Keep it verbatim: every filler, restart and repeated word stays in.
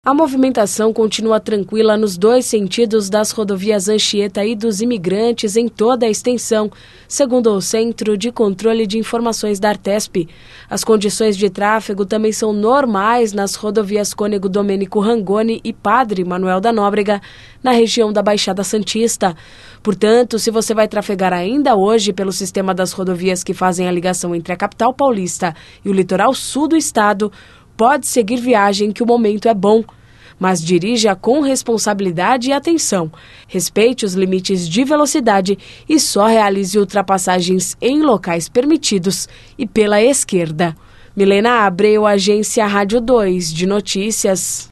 A movimentação continua tranquila nos dois sentidos das rodovias Anchieta e dos Imigrantes em toda a extensão, segundo o Centro de Controle de Informações da Artesp. As condições de tráfego também são normais nas rodovias Cônego Domênico Rangoni e Padre Manuel da Nóbrega, na região da Baixada Santista. Portanto, se você vai trafegar ainda hoje pelo sistema das rodovias que fazem a ligação entre a capital paulista e o litoral sul do estado, pode seguir viagem que o momento é bom, mas dirija com responsabilidade e atenção. Respeite os limites de velocidade e só realize ultrapassagens em locais permitidos e pela esquerda. Milena Abreu, Agência Rádio dois de Notícias.